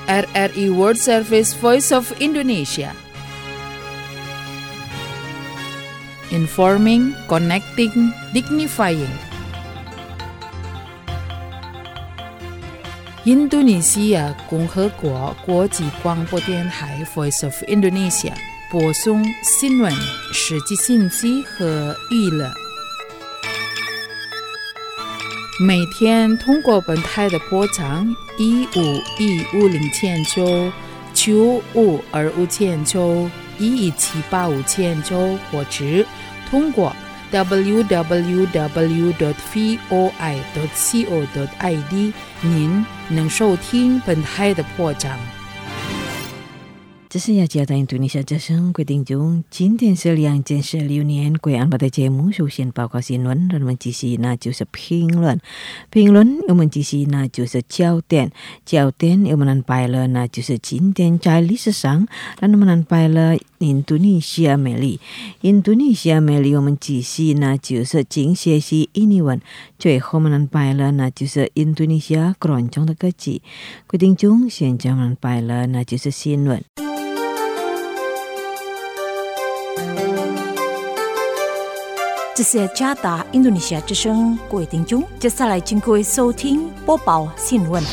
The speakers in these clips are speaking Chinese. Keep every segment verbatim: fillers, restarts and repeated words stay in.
R R I World Service Voice of Indonesia. Informing, connecting, dignifying.印度尼西亚共和国国际广播电台 Voice of Indonesia 播送新闻、实际信息和娱乐。每天通过本台的波长一五一五零千九、九五二五千九、一一七八五千九，或者通过 double-u double-u double-u dot voi dot co dot i d 您能收听本台的播章。 这是雅加达印度尼西亚之声规定中，今天是两千十六年贵安巴的节目，首先报告新闻，然后我们继续那就是评论，评论我们继续那就是焦点，焦点我们安排了那就是今天在历史上，然后我们安排了印度尼西亚美丽，印度尼西亚美丽我们继续那就是经学习印尼文，最后我们安排了那就是印度尼西亚各种的歌曲，规定中现在我们安排了那就是新闻。 这是加达印度尼西亚之声，各位听众，接下来请各位收听播报新闻。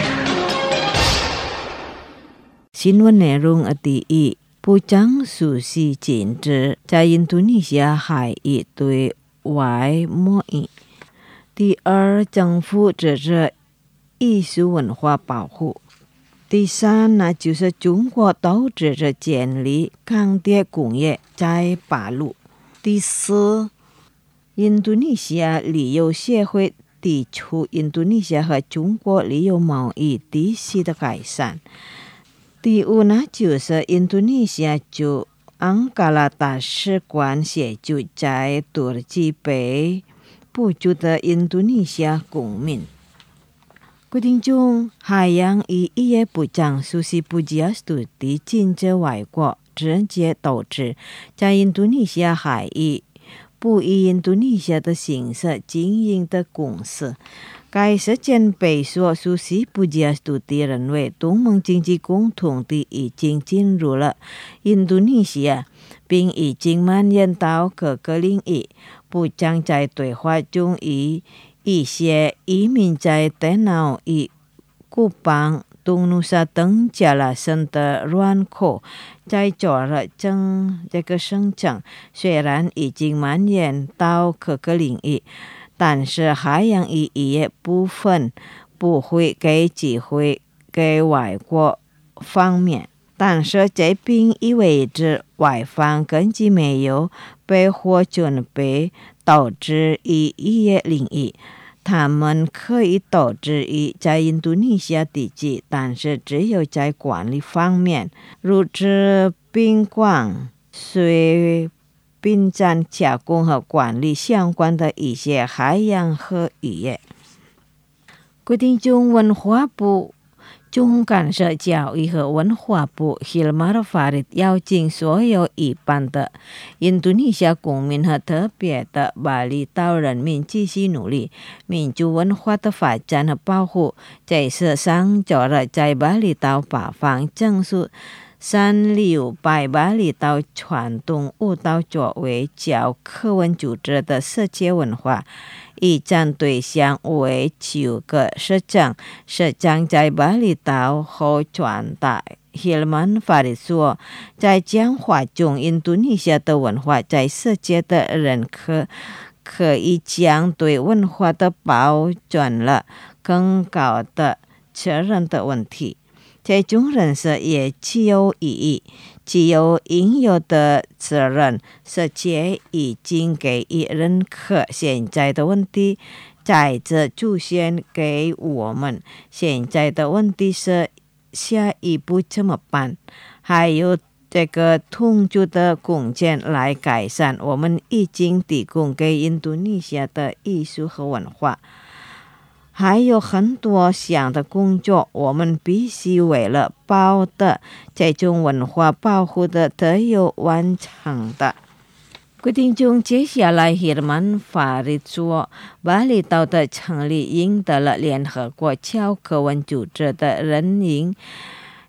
新闻内容的第一，部长苏西禁止在印度尼西亚海域对外贸易。第二，政府支持艺术文化保护。第三，那就是中国都支持建立钢铁工业在八路。第四，印度尼西亚旅游协会提出印度尼西亚和中国旅游贸易体系的改善。第五呢，就是印度尼西亚驻安哥拉大使馆协助在土耳其被捕捉的印度尼西亚公民。规定中，海洋与渔业部长苏西布吉亚斯图迪禁止外国直接投资在印度尼西亚海域不以印度尼西亚的形式经营的公司。该事件被说苏西布吉亚斯图迪认为东盟经济共同体已经进入了印度尼西亚，并已经蔓延到各个领域。部长在对话中与一些移民在电脑与古邦、东努沙等加拉森的人口在做了正这个生长，虽然已经蔓延到各个领域，但是海洋与渔业部分不会给机会给外国方面。但是这并意味着外方根本没有被或准备导致于渔业领域。他们可以投资于在印度尼西亚地区，但是只有在管理方面，如制宾馆、水殡站加工和管理相关的一些海洋和渔业。规定中，文化部中干社教育和文化部 Hilmar Farid 邀请所有一般的印度尼西亚公民和特别的巴厘岛人民继续努力民族文化的发展和保护。这是上周日在巴厘岛八方证书三六拜巴厘岛传统舞蹈作为教科文组织的世界文化一展对象为九个市长，市长在巴厘岛后传达 Hilman Farid 说，在讲话中，印度尼西亚的文化在世界的认可可以将对文化的保证了更高的责任的问题。这种认识也具有意义，具有应有的责任，世界已经给予认可。现在的问题在这出现给我们，现在的问题是下一步怎么办？还有这个统筹的贡献来改善我们已经提供给印度尼西亚的艺术和文化。还有很多项的工作，我们必须为了保的这种文化保护的特有完成的。规定中，接下来 Hilman Farid 说，巴厘岛的成立赢得了联合国教科文组织的认领，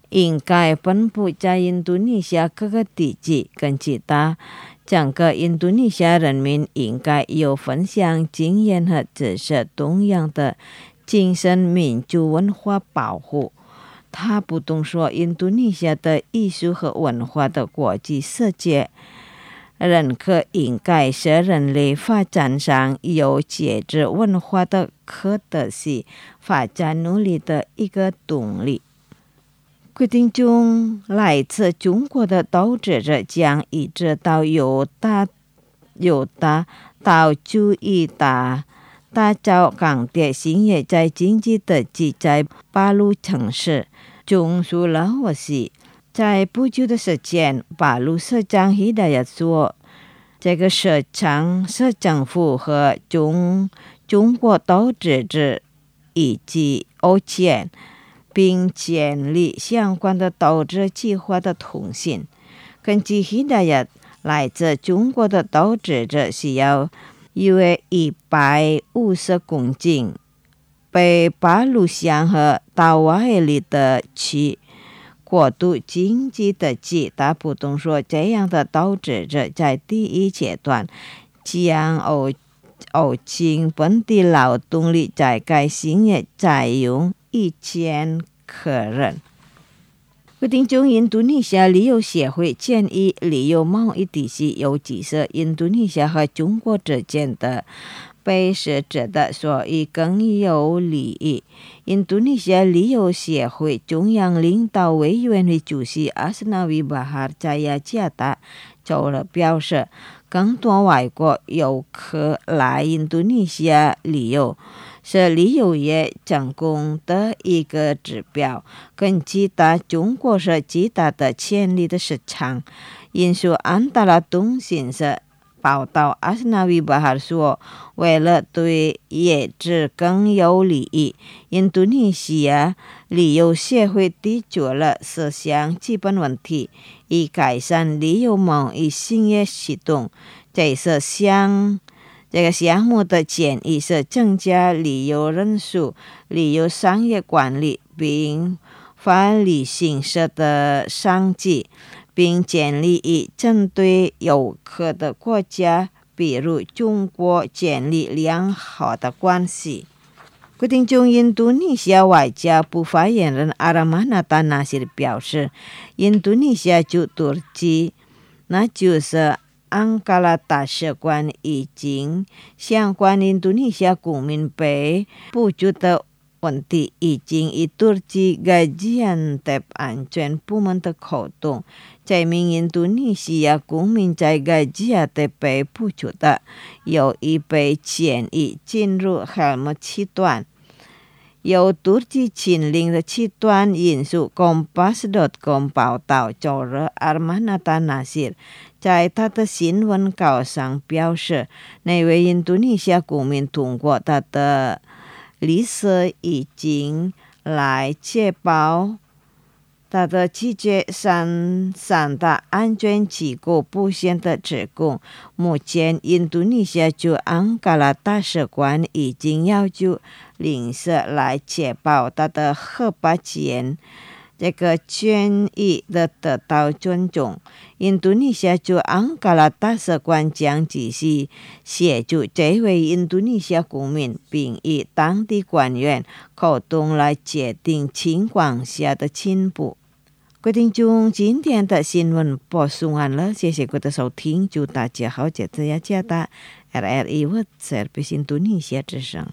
应该分布在印度尼西亚各个地区跟其他整个印度尼西亚人民应该有分享经验和知识同样的精神民族文化保护。他不懂说印度尼西亚的艺术和文化的国际世界人可应该是人类发展上有节制文化的可得性发展努力的一个动力。规定中来自中国的投资者将一直到有大有大到注意大打造钢铁兴业在经济的基在巴鲁城市中苏拉沃西。在不久的时间，巴鲁市长希达亚说，这个市场市政府和中中国投资者以及欧建并建立相关的投资计划的通信。根据希达亚，来自中国的投资者需要约一百五十公斤被巴鲁乡和大瓦海里的区过度经济的极大不动说，这样的投资者在第一阶段将欧欧进本地劳动力，在该行业采用一千客人。规定中，印度尼西亚旅游协会建议旅游贸易体系尤其是印度尼西亚和中国之间的被设置的，所以更有利益。印度尼西亚旅游协会中央领导委员会主席阿斯纳维巴哈在雅加达周日表示，更多外国游客来印度尼西亚旅游是旅游业成功的一个指标。跟其他中国是极大的潜力的市场。印度安达拉通讯社报道，阿斯纳维巴哈说，为了对业者更有利益，印度尼西亚旅游协会提出了四项基本问题，以改善旅游贸易兴业系统。这是项这个项目的建议是增加旅游人数、旅游商业管理，并法律形式的商机，并建立以针对游客的国家，比如中国，建立良好的关系。规定中，印度尼西亚外交部发言人阿拉马纳达纳西表示，印度尼西亚驻土耳其，那就是安哥拉大使馆已经相关印度尼西亚公民被捕捉的问题，已经以土耳其盖吉安特安全部门的口动，这名印度尼西亚公民在盖吉安特被捕捉的，有意被建议进入海姆七段。由土耳其亲临的七段引述 Kompas 点 com 报道，周日阿尔马纳达纳西在他的新闻稿上表示，那位印度尼西亚公民通过他的律师已经来确保他的拒绝上上的安全机构不显的指控。目前，印度尼西亚驻安哥拉大使馆已经要求领事来确保他的合法权这个权益的得到尊重。印度尼西亚驻安哥拉大使馆将继续协助这位印度尼西亚公民，并与当地官员沟通来决定情况下的进步。各位听众，今天的新闻播送完了，谢谢各位的收听，祝大家好，节日雅加达 R R I World Service 印度尼西亚之声。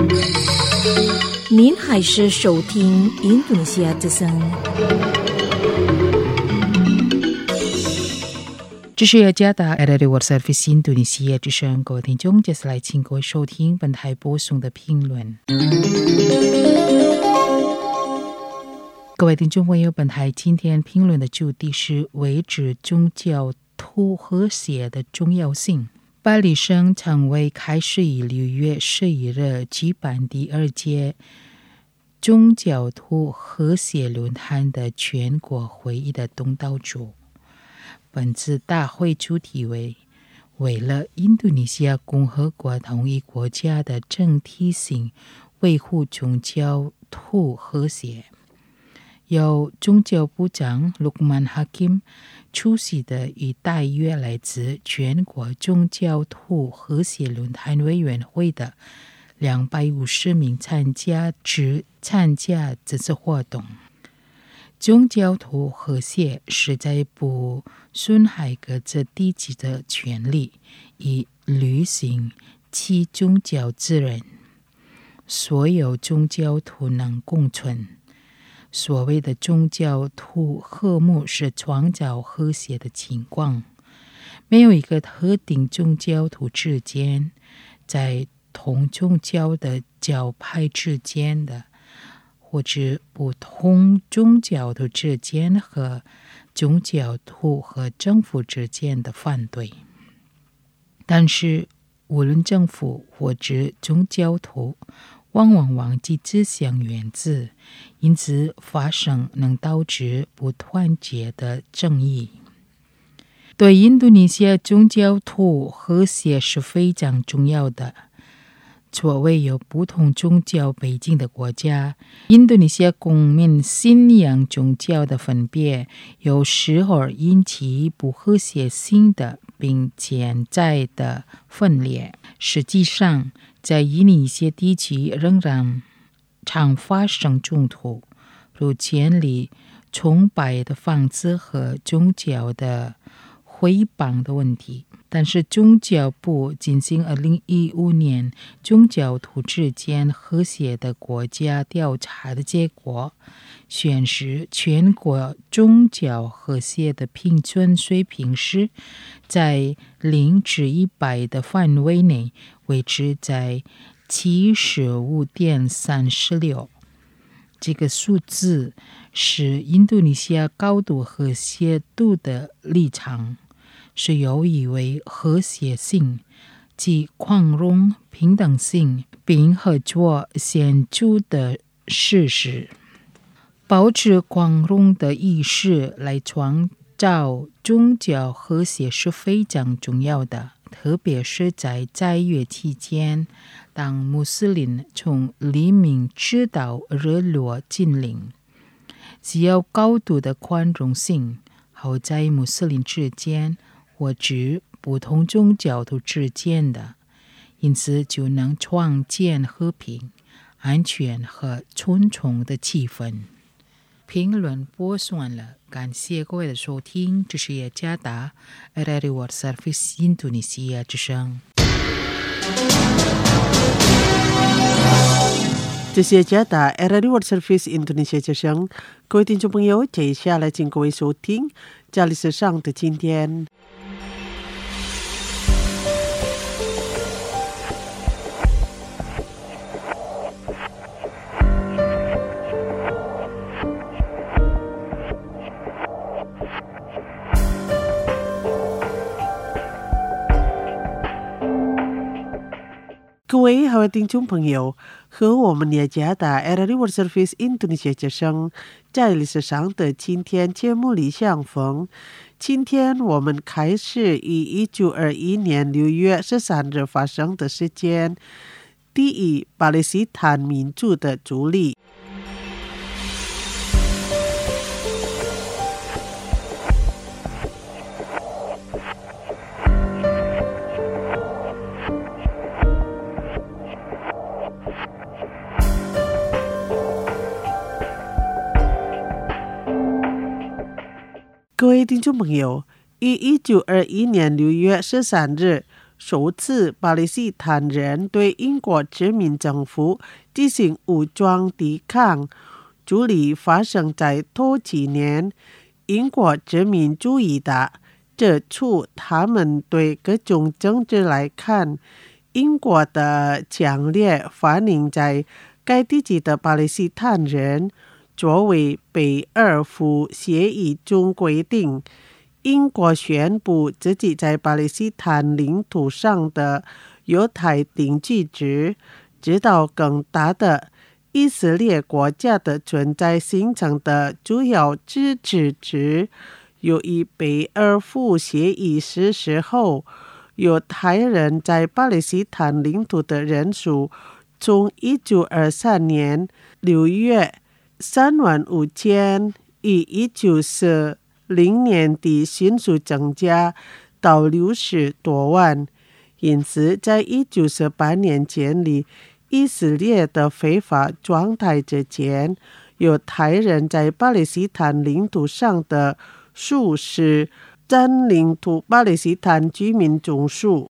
您还是收听印度尼西亚之声。 这是雅加达 R R I World Service 印度尼西亚之声，各位听众，接下来请各位收听本台播送的评论。各位听众朋友，本台今天评论的主题是维持宗教土和谐的重要性。巴黎省常为开始于六月十一日举办第二届宗教土和谐论坛的全国会议的东道主。本次大会主题为为了印度尼西亚共和国统一国家的整体性，维护宗教土和谐。 由宗教部长 Luqman Hakim 出席的与大约来自全国宗教徒和谐论坛委员会的两百五十名参加者参加这次活动。宗教徒和谐是在不损害各自地区的权利，以履行其宗教责任。所有宗教徒能共存。所谓的宗教徒和睦是创造和谐的情况，没有一个特定宗教徒之间，在同宗教的教派之间的，或者不同宗教徒之间和宗教徒和政府之间的反对。但是无论政府或者宗教徒往往忘记这项原则，因此发生能导致不团结的争议。对印度尼西亚宗教徒和谐是非常重要的。作为有不同宗教背景的国家，印度尼西亚公民信仰宗教的分别有时候引起不和谐性的并潜在的分裂。实际上，在印度尼西亚地区仍然常发生冲突，如建立崇拜的房子和宗教的毁谤的问题。但是宗教部进行二零一五年宗教徒之间和谐的国家调查的结果，显示全国宗教和谐的平均水平是在零至一百的范围内，维持在七十五点三六。这个数字是印度尼西亚高度和谐度的立场，是有意为和谐性及宽容、平等性并合作显著的事实。保持宽容的意识来创造宗教和谐是非常重要的，特别是在斋月期间，当穆斯林从黎明直到日落禁令，只有高度的宽容性，好在穆斯林之间或者不同宗教徒之间的，因此就能创建和平、安全和尊重的气氛。评论播送了，感谢各位的收听，这是耶加达 R R I World Service 印度尼西亚之声。 这是加达 R R I World Service 印度尼西亚之声，各位听众朋友，接下来请各位收听这里是上的今天。各位好，听众朋友，和我们也加达 R R I World Service 印度尼西亚之声，在历史上的今天节目里相逢。今天我们开始以一九二一年六月十三日发生的事件，第一巴勒斯坦民族的独立。各位听众朋友，于一九二一年六月十三日，首次巴勒斯坦人对英国殖民政府进行武装抵抗。处理发生在头几年，英国殖民主义的指出，他们对各种政治来看，英国的强烈反映在该地区的巴勒斯坦人。作为贝尔福协议中规定，英国宣布自己在巴勒斯坦领土上的犹太定居制，直到更大的以色列国家的存在形成的主要支持者。由于贝尔福协议实施后，犹太人在巴勒斯坦领土的人数从一九二三年六月三万五千，以一九四零年底迅速增加到六十多万。因此，在一九四八年建立以色列的非法状态之前，犹太人在巴勒斯坦领土上的数是占领土巴勒斯坦居民总数。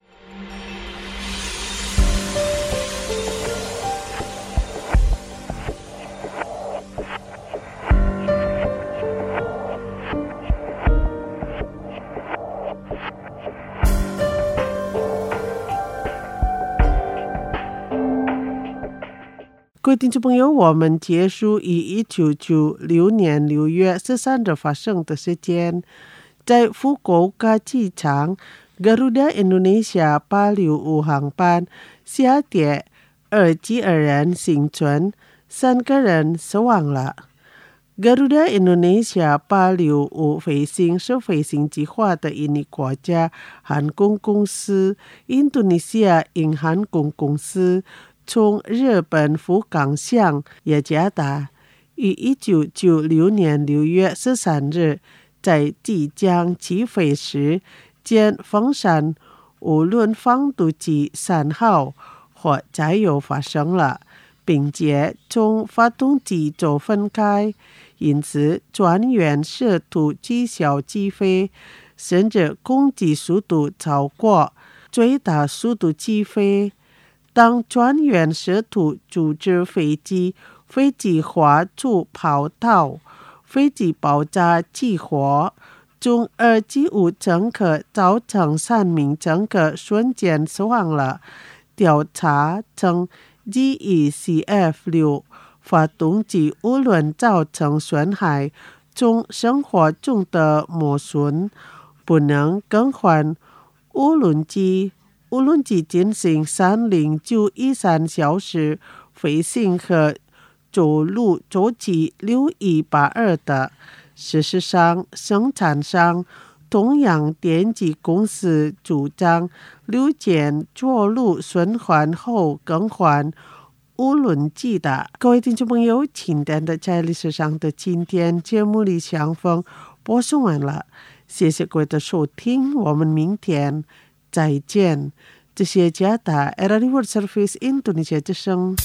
各位听众朋友，我们结束以一九九六年六月十三日发生的事件。在福国卡机场 Garuda Indonesia 八六五航班下跌，二十二人幸存，三个人死亡了。Garuda Indonesia 八六五飞行是飞行计划的印尼国家航空公司 Indonesia 印航空公司从日本福冈向雅加达，于一九九六年六月十三日在即将起飞时，见风扇无论放度机三号或载油发生了，并且从发动机轴分开，因此专员试图取消起飞，甚至攻击速度超过最大速度起飞。当专员试图阻止飞机，飞机滑出跑道，飞机爆炸起火，中二十五乘客造成三名乘客瞬间死亡了。调查称 G E C F 六 发动机无论造成损害，从生活中的磨损不能更换无论机。无论机进行三零九以上小时飞行和走路周期六一八二的。事实上，生产商东洋电机公司主张六件着陆损坏后更换无论机的。各位听众朋友，今天的在历史上的今天节目里相逢播送完了，谢谢各位的收听，我们明天再见。这些加达 R R I World Service Indonesia 之声。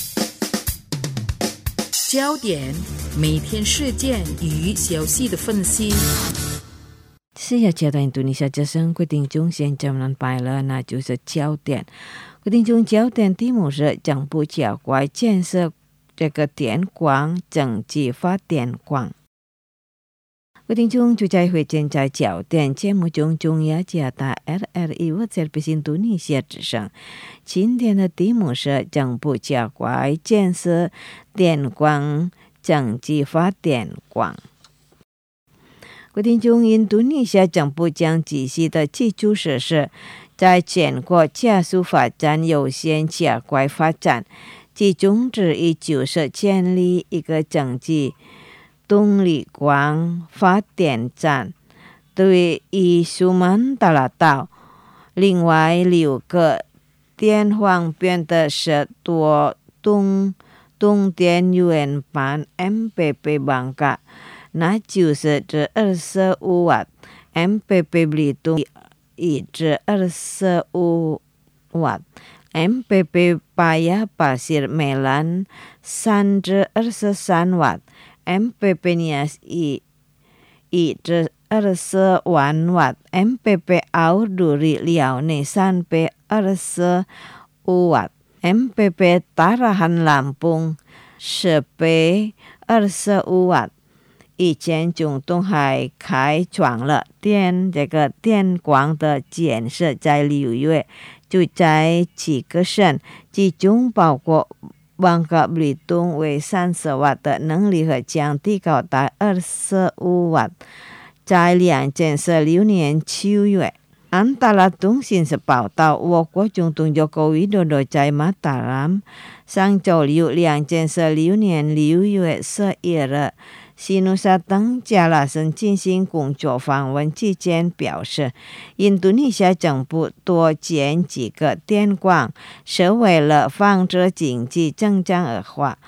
焦点，每天事件与消息的分析。 是呀，加达印度尼西亚之声，各位听众现在们拜了，那就是焦点。各位听众，焦点题目是政府加快建设这个电光整机发电厂。各位听众，就在会见在焦点节目中，中央加大 R R I World Service Indonesia 之声。今天的题目是政府加快建设电光整机发电厂。各位听众，印度尼西亚政府将继续的基础设施在全国加速发展，优先加快发展，其宗旨依旧是建立一个整机动力光发电站，对于苏门答腊岛另外六个电方便的十多动动电源盘 M P P 办卡，那就是指二十五瓦 M P P Belitung 一至二十五瓦 M P P Paya Pasir Melan 三至二十三瓦M P P Nias 一一至二十万瓦 M P P Aur Duri Liaone sampai二十五瓦 M P P Tarahan Lampung 十倍二十五瓦。以前中东还开创了电这个电光的建设，在六月就在几个省，其中包括Bangka Belitung为三十瓦的能力和将提高到二十五瓦。在两建设六年九月，安达拉通讯社报道，我国总统Joko Widodo在马达拉上周六两建设六年六月十一日西努沙登加拉省进行工作访问期间表示，印度尼西亚政府多建几个电光是为了防止经济增长恶化，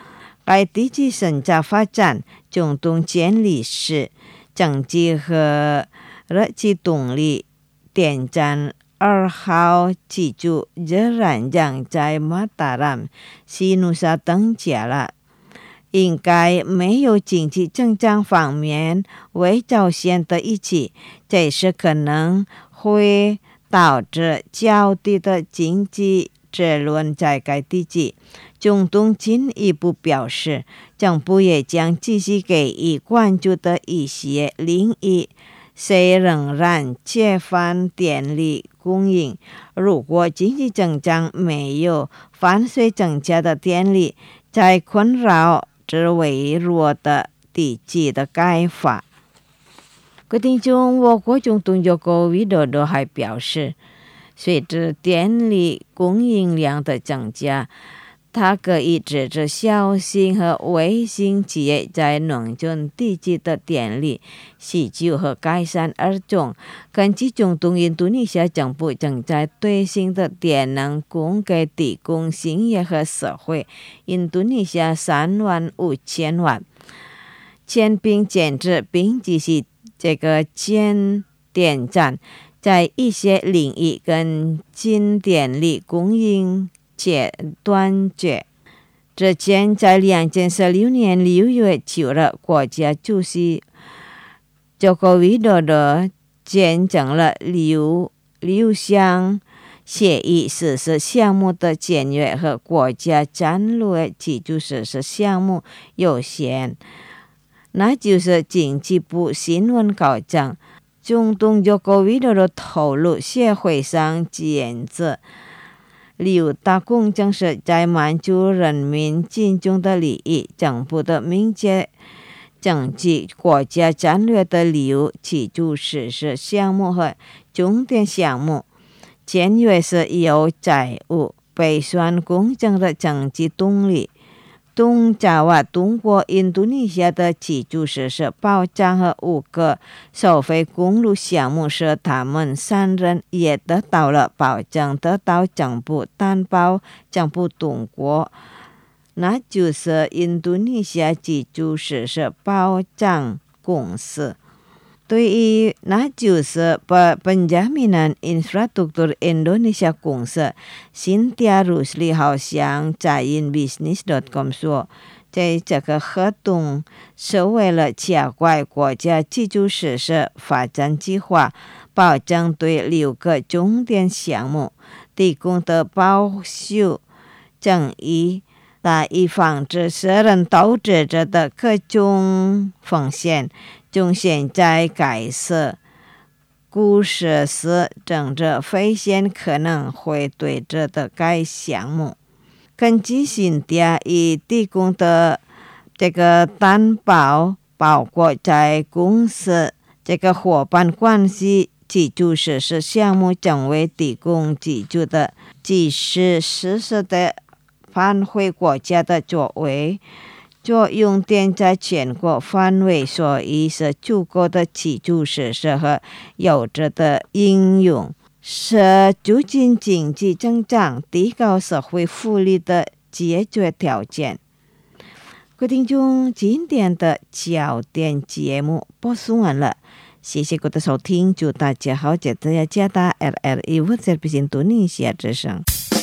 该地区生产发展中东建立时经济和热气动力电站二号机组仍然将在马达兰、西努沙等家了。应该没有经济增长方面为着先的一起，这是可能会导致较低的经济质量在该地区。中东进一步表示，政府也将继续给予关注的一些领域，虽仍然缺乏电力供应，如果经济增长没有伴随增加的电力，在困扰之微弱的地区的开发。各位听众，我国中东有个维多多还表示，随着电力供应量的增加，它可以支持小型和微型企业在农村地区的电力需求和改善而中。根据中东印度尼西亚政府正在对新的电能供给提供兴业和社会，印度尼西亚三万五千万，建并建制并继续这个建电站，在一些领域跟进电力供应且断绝。之前在二零一六年六月九日，国家主席佐科维多多见证了六六项协议实施项目的签约和国家战略基础设施项目有限，那就是经济部新闻稿讲，中东佐科维多多透露，协会上建制六大工程是在满足人民群众的利益，政府的明确政绩国家战略的六基础设施项目和重点项目，签约是有债务备算公正的经济动力。东爪哇通过印度尼西亚的基础设施保障和五个收费公路项目时，他们三人也得到了保障，得到政府担保政府通过，那就是印度尼西亚基础设施保障公司。对于那就是Penjaminan Infrastruktur Indonesia 公司，辛迪亚·鲁斯利好像在 in business dot com 说，在这个合同是为了加快国家基础设施发展计划，保障对六个重点项目提供的保守正义，来以防止私人投资者的各种风险。从现在开始，故事是政治风险可能会对着的该项目。根据新迪已提供的这个担保，包括在公司这个伙伴关系基础设施项目将为提供基础的即时实施的返回国家的作为。作用点在全国范围，所以是足够的基础设施和有着的应用，是促进经济增长、提高社会福利的解决条件。各位听众，今天的焦点节目播送完了，谢谢各位的收听，祝大家好，记得要加打 R R I 或者是印度尼西亚之声。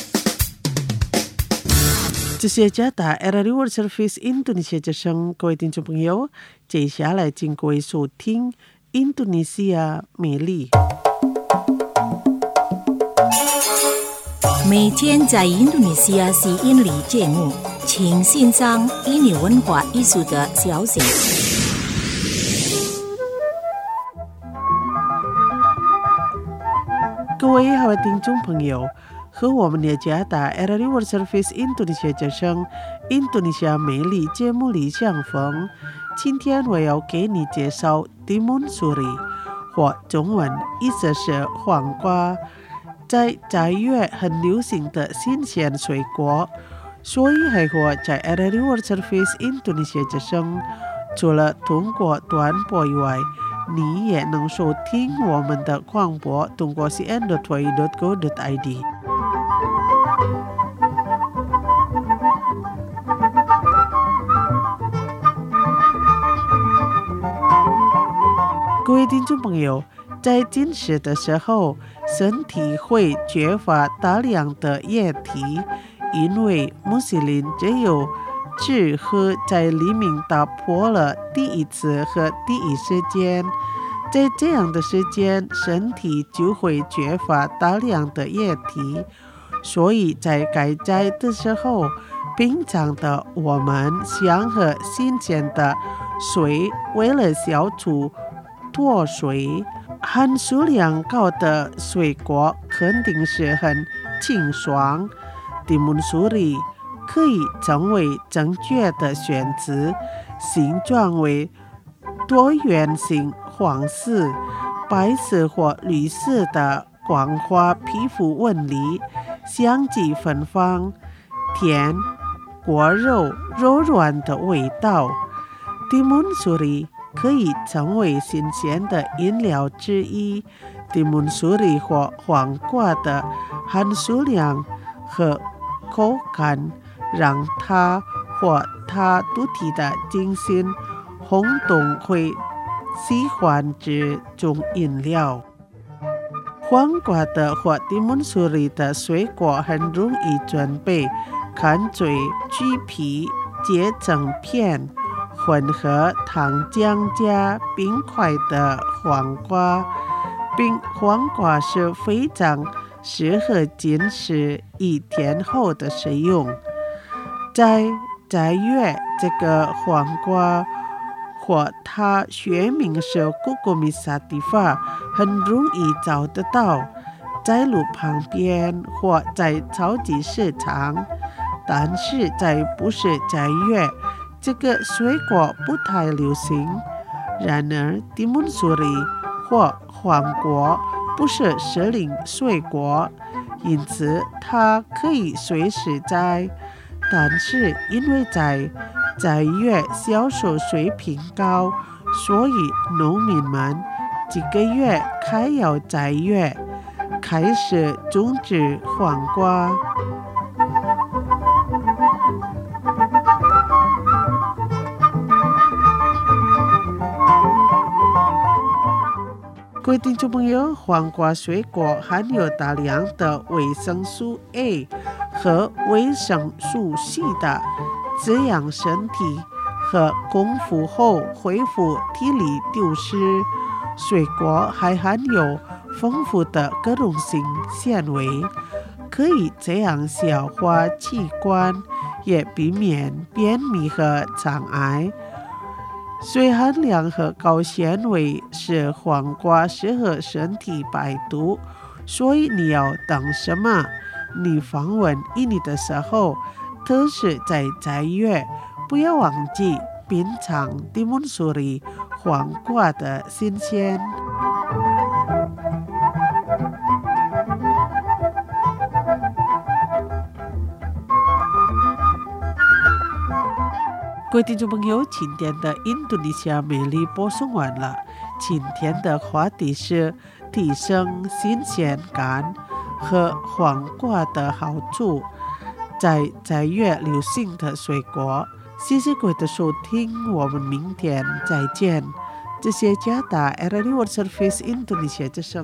这些加打 R R I World Service 印度尼西亚之声，各位听众朋友，接下来请各位收听印度尼西亚美丽。 每天在印度尼西亚是印尼节目，请欣赏印尼文化艺术的消息。 各位好，听众朋友。和我们的加打 R R I World Service 印度尼西亚之声印度尼西亚美丽节目里相逢。今天我要给你介绍 Timun Suri 或中文意思是黄瓜，在斋月很流行的新鲜水果，所以还和在 R R I World Service 印度尼西亚之声，除了通过短波以外，你也能收听我们的广播，通过 c n dot y dot go dot i d。 位听众朋友，在进食的时候，身体会缺乏大量的液体，因为穆斯林只有只喝在黎明打破了第一次和第一时间，在这样的时间，身体就会缺乏大量的液体，所以在改斋的时候，平常的我们想喝新鲜的水，为了消除脱水，含数量高的水果肯定是很清爽。提姆苏里可以成为正确的选择，形状为多圆形、黄色、白色或绿色的光滑皮肤纹理，香气芬芳，甜、果肉、柔软的味道。提姆苏里可以成为新鲜的饮料之一。提姆苏里或黄瓜的含数量和口感让它或它独特的精心轰动会喜欢这种饮料。黄瓜的或提姆苏里的水果很容易准备，干脆去皮切成片，混合糖浆加冰块的黄瓜。冰黄瓜是非常适合进食一天后的食用。在斋月，这个黄瓜或它学名是古古米萨蒂法，很容易找得到，在路旁边或在超级市场。但是在不是斋月，这个水果不太流行。然而，提姆苏里或黄瓜不是时令水果，因此它可以随时摘。但是因为在斋月销售水平高，所以农民们几个月开要斋月，开始种植黄瓜。各位听众朋友，黄瓜水果含有大量的维生素 A 和维生素 C 的滋养身体和空腹后恢复体力丢失。水果还含有丰富的各种性纤维，可以这样消化器官，也避免便秘和肠癌。水含量和高纤维使黄瓜适合身体排毒，所以你要等什么？你访问印尼的时候，特是在斋月，不要忘记品尝提姆苏里黄瓜的新鲜。各位听众朋友，今天的印度尼西亚美丽播送完了。今天的话题是提升新鲜感和黄瓜的好处，在斋月流行的水果。谢谢各位的收听，我们明天再见。这些加达 R R I World Service Indonesia 之声。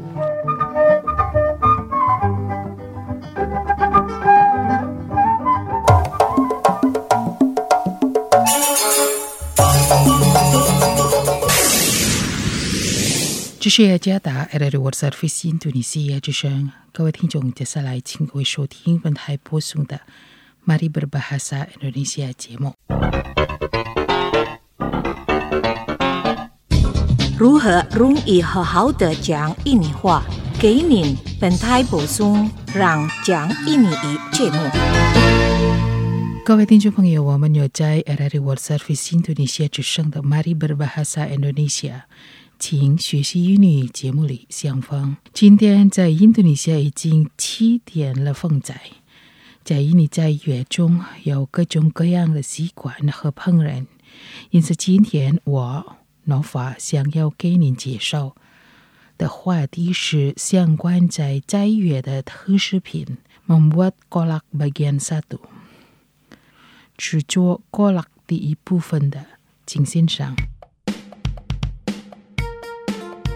这是加达 R R I World Service 印度尼西亚之声，各位听众，接下来请各位收听本台播送的 Mari Berbahasa Indonesia 节目。 如何容易好好的讲印尼话？给您本台播送让讲印尼语节目。 各位听众朋友，我们有在 R R I World Service 印度尼西亚之声的 Mari Berbahasa Indonesia 请学习英语节目里相逢。今天在印度尼西亚已经七点了风灾，在印尼斋月中有各种各样的习惯和烹饪，因此今天我诺法想要给您介绍的话题是相关在斋月的特食品 membuat kolak bagian satu， 制作 kolak 第一部分的，请欣赏。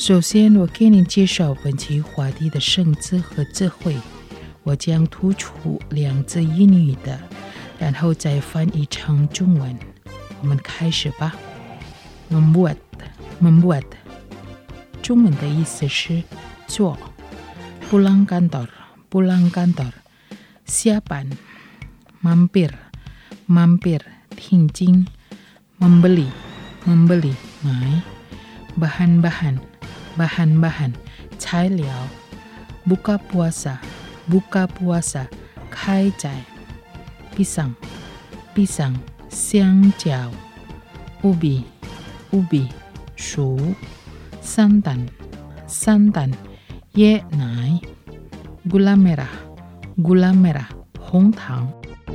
首先，我给您介绍本期话题的生字和智慧。我将突出两字英语的，然后再翻译成中文。我们开始吧。membuat membuat 中文的意思是做。pulang kantor pulang kantor下班。mampir mampir 听经。membeli membeli 买。bahan-bahan bahan-bahan 材料。buka puasa buka puasa 开斋。pisang pisang 香蕉。ubi ubi 薯。santan santan 椰奶。gula merah gula merah 红糖。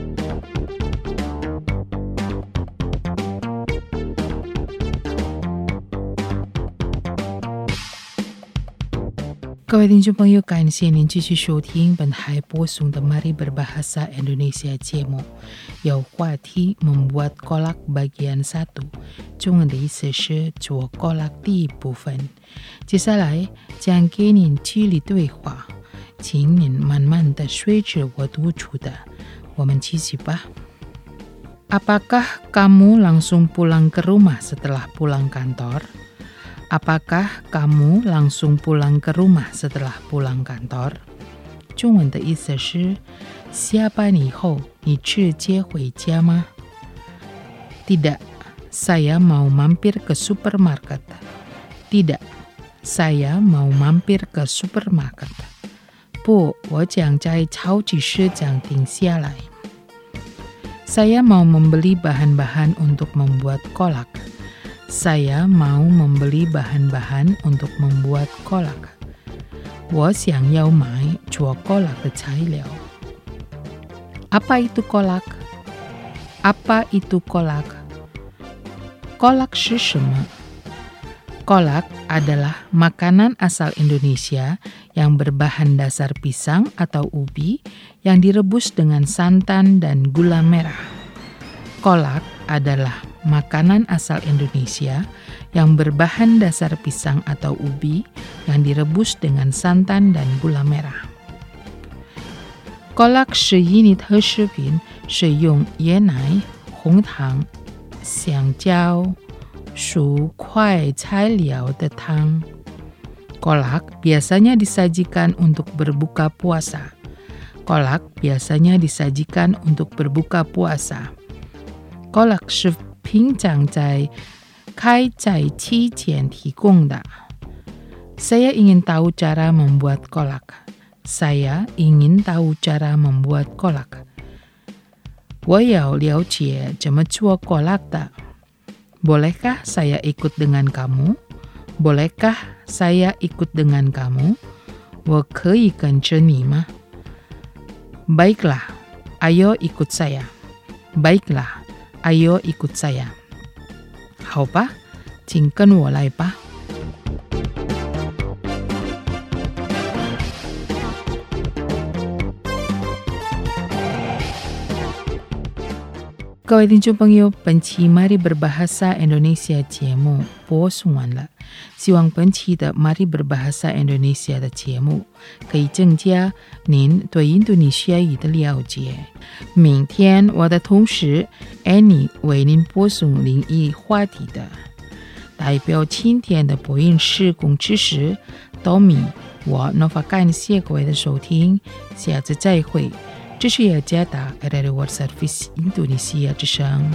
各位听众朋友，感谢您继续收听本台播送的 Mari Berbahasa Indonesia 节目，有话题 membuat kolak bagian satu， 中文的意思是做 kolak 第一部分。接下来将给您举例对话，请您慢慢的随着我读出的，我们继续吧。Apakah kamu langsung pulang ke rumah setelah pulang kantor?Apakah kamu langsung pulang ke rumah setelah pulang kantor? 中文的意思是下班以后你直接回家吗？ Tidak, saya mau mampir ke supermarket. Tidak, saya mau mampir ke supermarket. 不，我将在超级市场停下来。 Saya mau membeli bahan-bahan untuk membuat kolak.Saya mau membeli bahan-bahan untuk membuat kolak. 我想要买做 kolak 的材料。 Apa itu kolak? Apa itu kolak? Kolak 是什么？ Kolak adalah makanan asal Indonesia yang berbahan dasar pisang atau ubi yang direbus dengan santan dan gula merah. Kolak adalah makanan asal Indonesia yang berbahan dasar pisang atau ubi yang direbus dengan santan dan gula merah. Kolak 是印尼特食品，是用椰奶、红糖、香蕉、薯块材料的汤。Kolak biasanya disajikan untuk berbuka puasa. Kolak biasanya disajikan untuk berbuka puasa. Kolak 是平常在开斋期间提供的。Saya ingin tahu cara membuat kolak. Saya ingin tahu cara membuat kolak. 我要了解怎么做 kolak 的。Bolehkah saya ikut dengan kamu? Bolehkah saya ikut dengan kamu? 我可以跟着你吗？ Baiklah, ayo ikut saya. Baiklah.Ayo ikut saya. 好吧，请跟我来吧。各位听众朋友，本期 Mari Berbahasa Indonesia 节目播送完了，希望本期的 Mari Berbahasa Indonesia 的节目可以增加您对印度尼西亚语的了解。明天我的同事 Annie 为您播送灵异话题的，代表今天的播音室工知识 Tommy， 我 Nova 感谢各位的收听，下次再会。这是雅加达 R R World Service 印度尼西亚之声。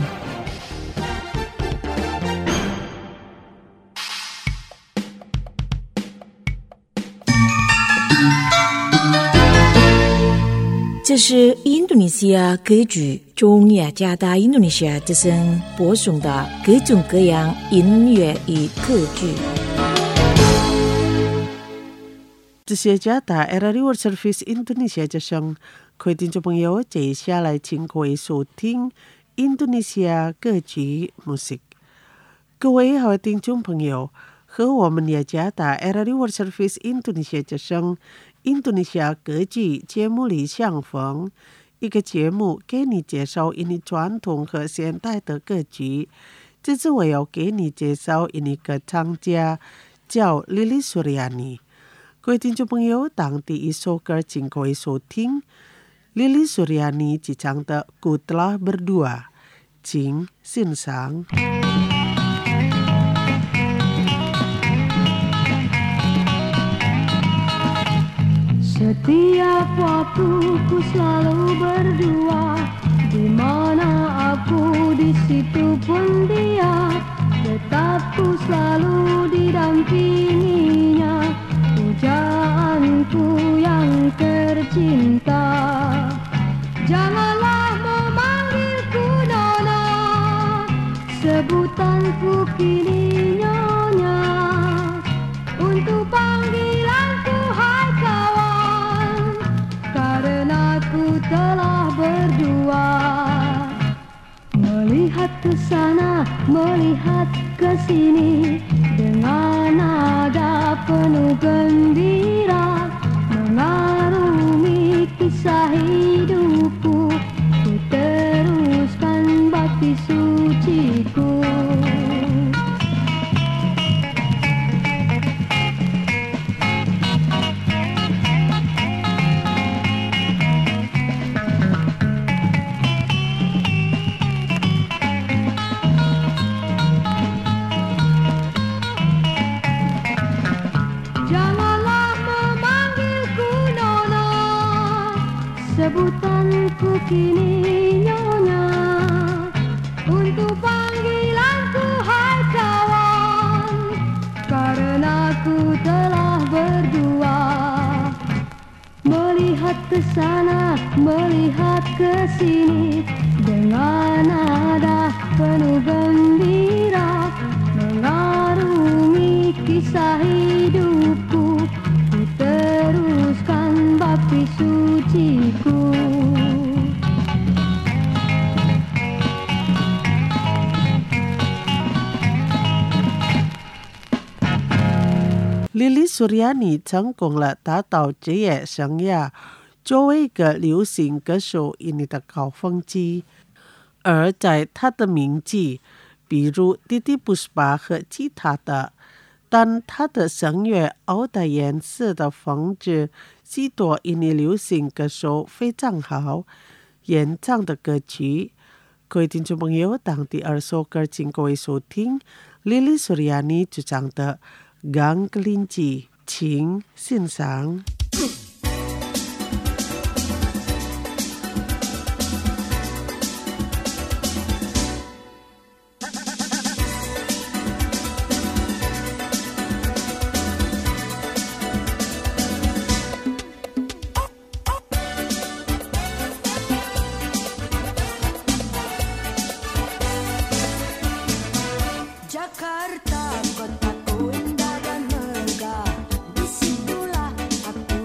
这是印度尼西亚歌剧中雅加达印度尼西亚之声播送的各种各样音乐与歌剧。 这是雅加达 R R World Service 印度尼西亚之声。各位听众朋友，接下来请各位收听印度尼西亚歌剧 musik。各位好的听众朋友，和我们雅加达 R R World Service 印度尼西亚之声印度尼西亚歌剧节目里相逢，一个节目给你介绍印尼传统和现代的歌剧。这次我要给你介绍印尼歌唱家叫 Lily Suryani。各位听众朋友，当第一首歌请各位收听 Lily Suryani 即唱的 Ku Telah Berdua， 请欣赏。 Setiap waktu ku selalu berdua, di mana aku di situ pun dia, tetap ku selalu didampinginya, pujaanku yang tercinta. Janganlah memanggilku Nona, sebutanku kini Nyonya, untuk panggilanku hai kawan, karena ku telah berdua. Melihat ke sana, melihat ke sini, dengan nada penuh gembira, mengarungi kisah hidupku, ku teruskan bakti suciku. Sebutanku kini Nyonya, untuk panggilanku hai kawan, karena ku telah berdua. Melihat ke sana, melihat ke sini, dengan nada penuh gembira, mengarungi kisah hidupku, ku teruskan bakti suciku. Lily Suryani 成功了达到职业生涯作为一个流行歌手以你的高峰期，而在她的名记，比如弟弟 Puspa 和其他的，但她的声乐奥的颜色的风格许多印尼流行歌手非常好演唱的歌曲。各位听众朋友，当第二首歌请各位收听 Lily Suryani 主唱的Gang Kelinci， 请欣赏。 Jakarta, kotaku indah dan megah, disitulah aku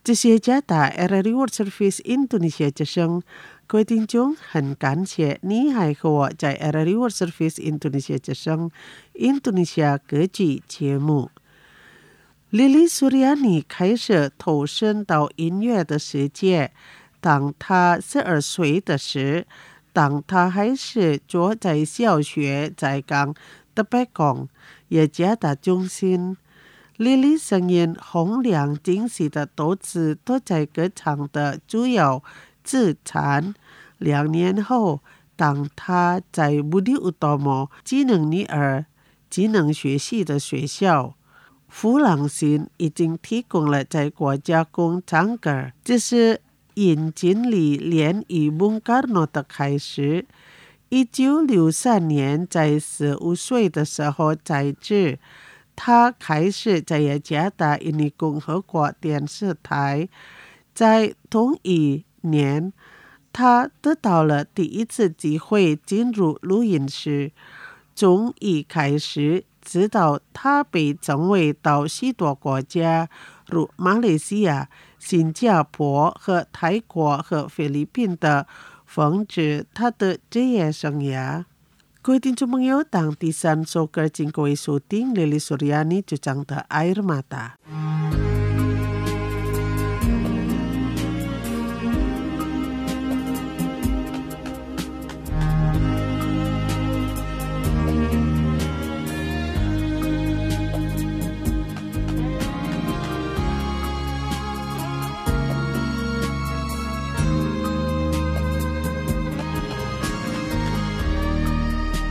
这些加打 R R World Service Indonesia 之声，各位听众，很感谢你还和我在 R R World Service Indonesia 之声 Indonesia 歌剧节目。Lily Suryani 开始投身到音乐的世界，当她十二岁的时，当她还是坐在小学在港的北港也加大中心。Lily 声音洪亮惊喜的多次都在歌唱的主要资产。两年后，当她在布里乌多莫技能女儿技能学系的学校，弗朗辛已经提供了在国家工唱歌，这是引进里联与蒙卡诺的开始。一九六三年，在十五岁的时候在职，他开始在雅加达印尼共和国电视台。在同一年，他得到了第一次机会进入录音室。从一开始，直到他被征为到许多国家，如马来西亚、新加坡和泰国和菲律宾的奉旨他的职业生涯。各位听众朋友，当第三首歌请各位收听 Lily Suryani 主唱的 Air Mata。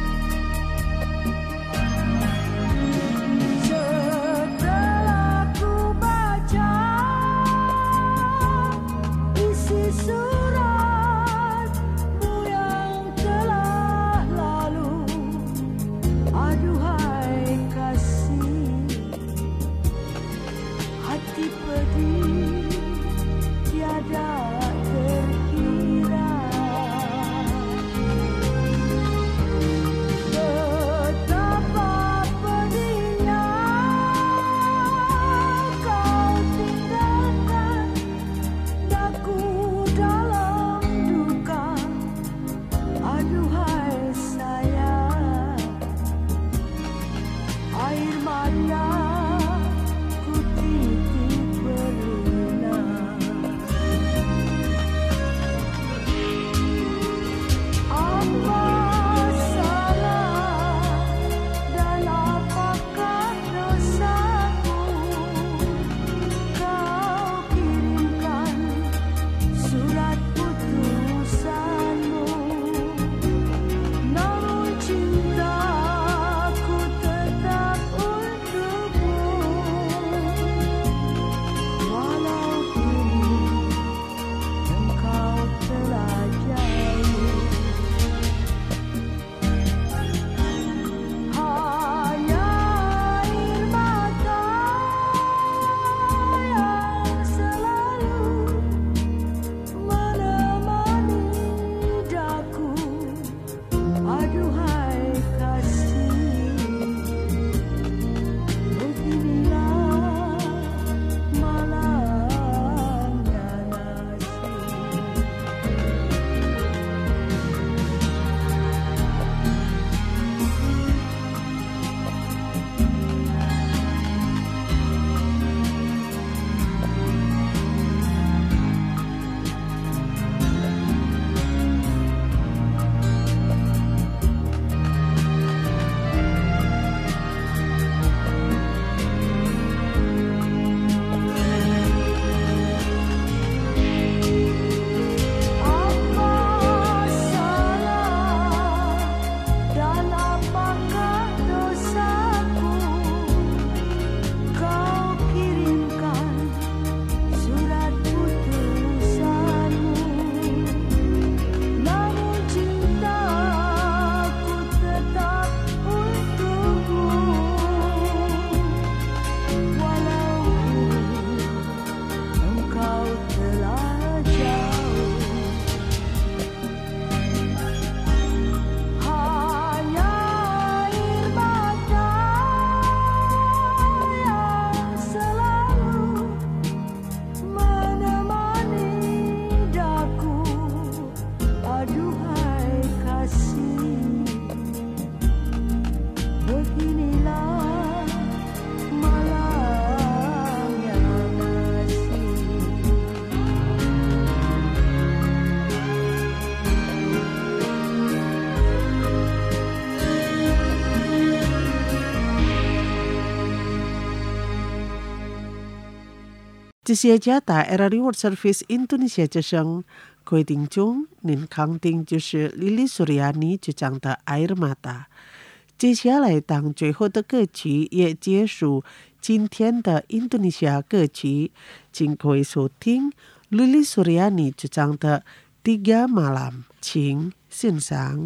Setelah ku 这些家打 Era Reward Service Indonesia 之声，各位听众，您康听就是 Lili Suryani 主唱的 Air Mata。接下来当最后的歌曲也结束今天的印度尼西亚歌曲，请各位收听 Lili Suryani 主唱的 Tiga Malam， 请欣赏。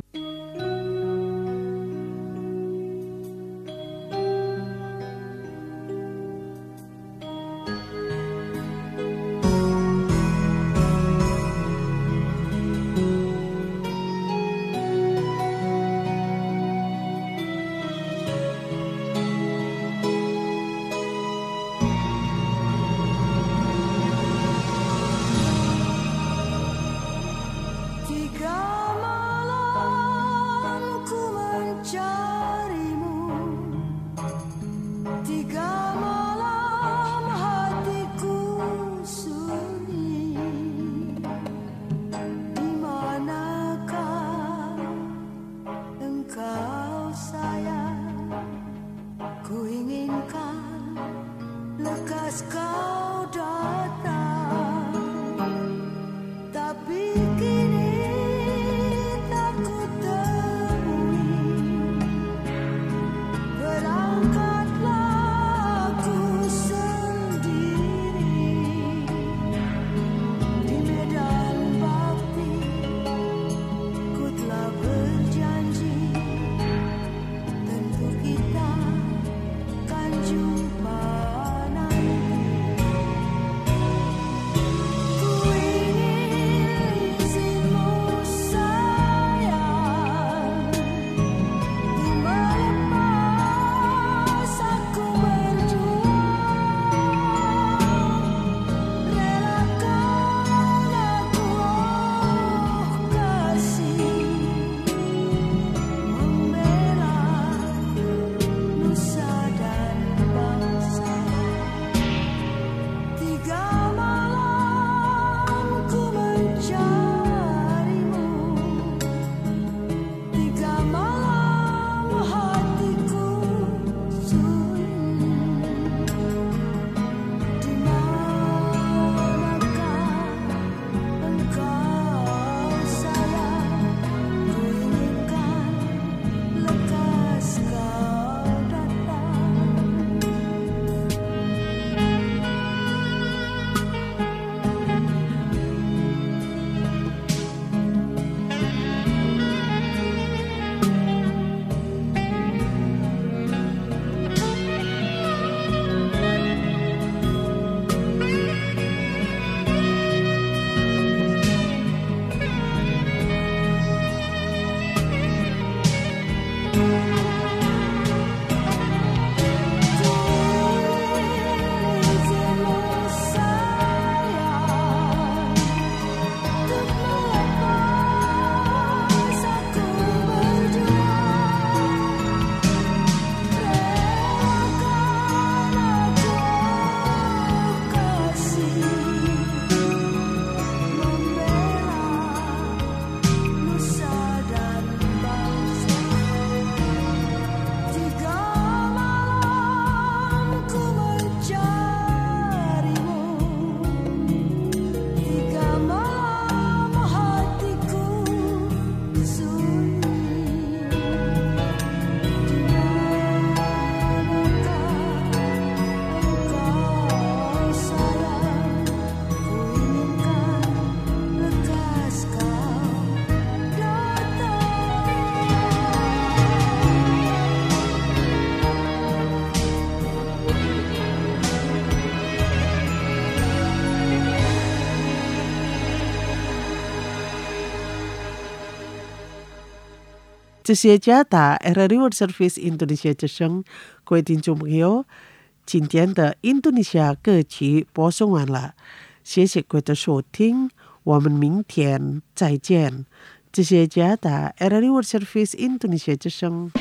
这些家打 Era Reward Service Indonesia 之声，各位听众朋友，今天的印度尼西亚歌曲播送完了，谢谢各位的收听，我们明天再见。这些家打 Era Reward Service Indonesia 之声。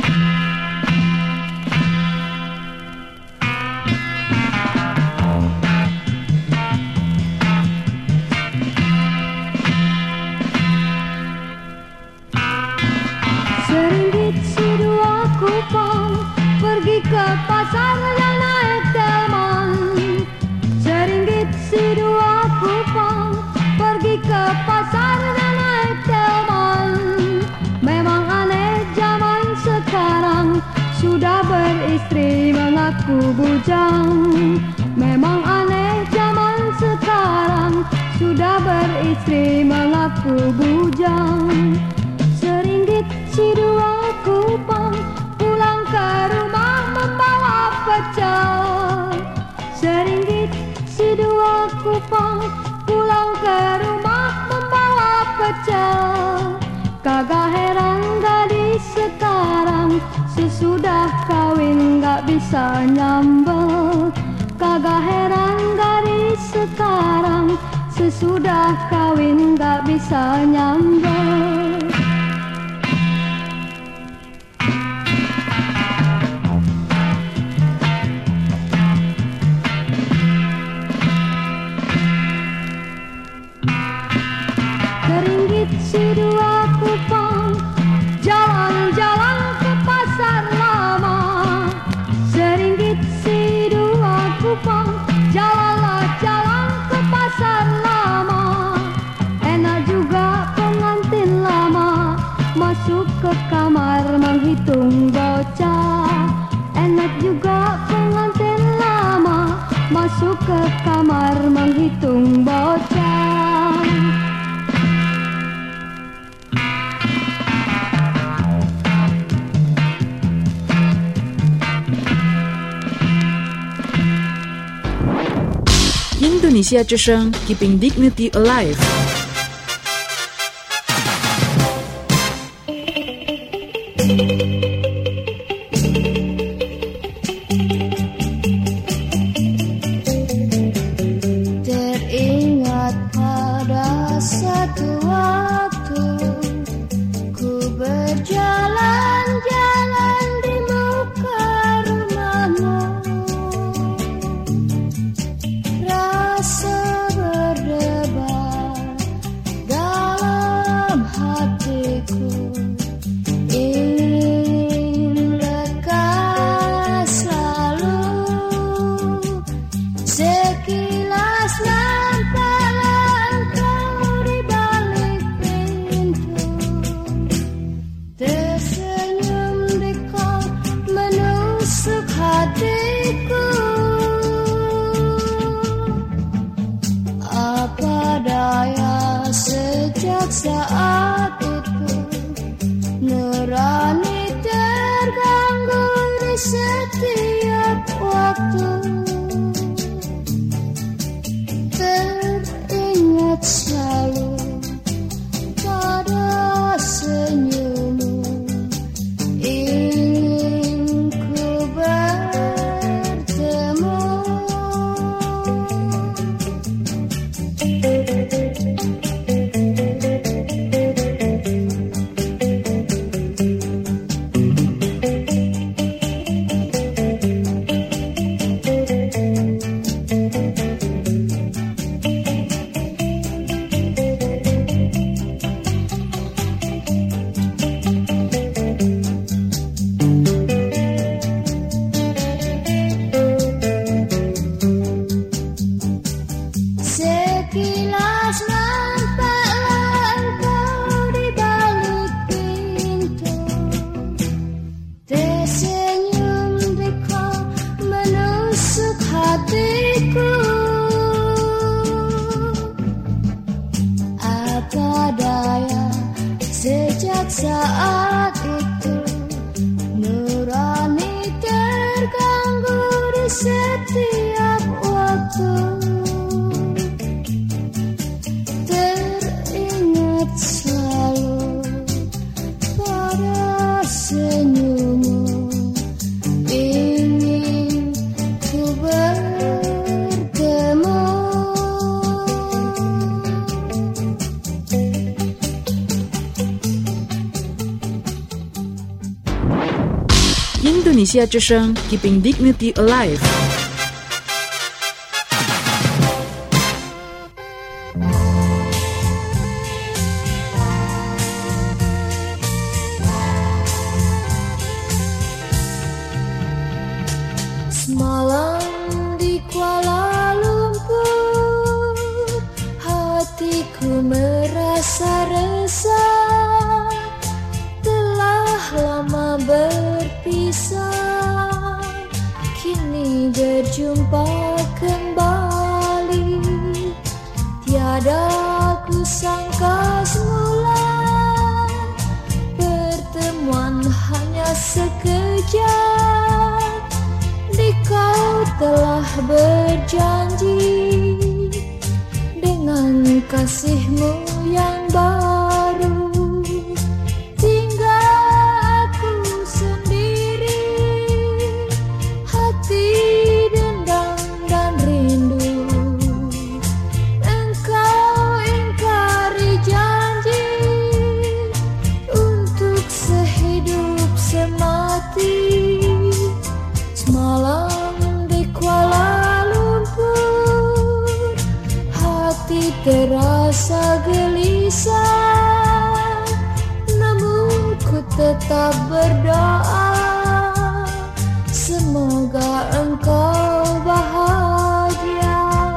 Pergi ke pasar yang naik delman, seringgit Kupang pulang ke rumah membawa pecel. Kagak heran gadis sekarang sesudah kawin gak bisa nyambel. Kagak heran gadis sekarang sesudah kawin gak bisa nyambel. Seringgit si dua kupang jalan-jalan ke pasar lama. Seringgit si dua kupang jalanlah jalan ke pasar lama. Enak juga pengantin lama masuk ke kamar menghitung bocah. Enak juga pengantin lama masuk ke kamar menghitung bocah. Indonesia 之声 Keeping Dignity Alive. Teringat pada satu waktu ku berjalan-jalan di muka rumahmu. Rasa berdebar dalam hatiku, ingin lekas selalu. Sekilas nampaklah engkau di balik pintu, tersenyum di kau menusuk hatiku. Apa daya sejak saat itu nurani terganggu di setiap waktu. Teringat selalu pada senyummu, ingin ku bertemu. Sekilas nampaklah engkau di balik pintu, tersenyum di kau menusuk hatiku. Apa daya sejak saat itu nurani terganggu di setiap waktu. Teringat selalu pada senyummu, ingin ku bertemu. Indonesia 之声 Keeping Dignity Alive. Semalam di Kuala Lumpur hatiku merasa resah, telah lama berpisah, kini berjumpa kembali. Tiada ku sangka semula pertemuan hanya sekejap. Kau telah berjanji kasihmu yang baru. Tinggal aku sendiri, hati dendam dan rindu. Engkau ingkari janji untuk sehidup semati. Semalam di Kuala Lumpur, hati terasa gelisah, namun ku tetap berdoa, semoga engkau bahagia.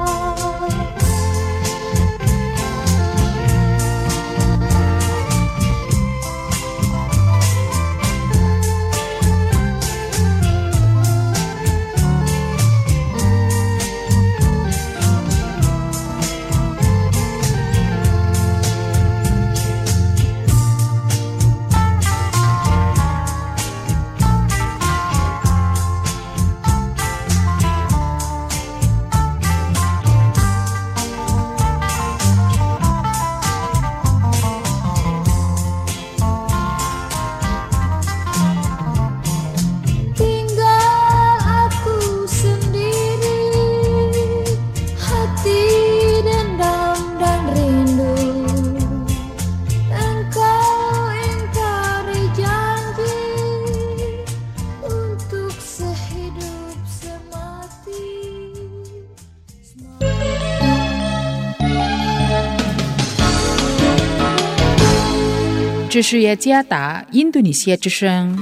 Indonesia 这是雅加达印度尼西亚之声。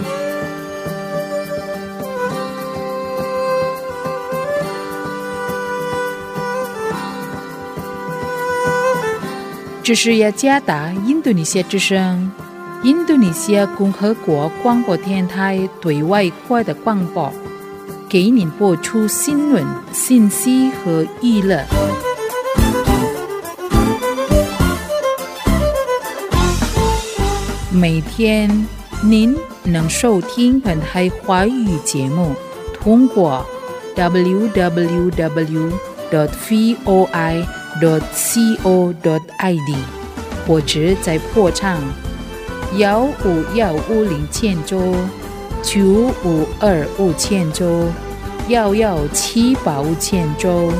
这是雅加达印度尼西亚之声，印度尼西亚共和国广播电台对外国的广播，给您播出新闻、信息和娱乐。每天您能收听本台华语节目，通过 double-u double-u double-u dot voi dot co dot i d 或者在波长幺五幺五零千周、九五二五千周、幺幺七八五千周。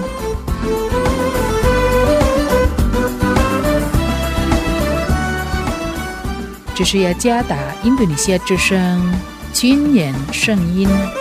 这是雅加达印度尼西亚之声军人声音。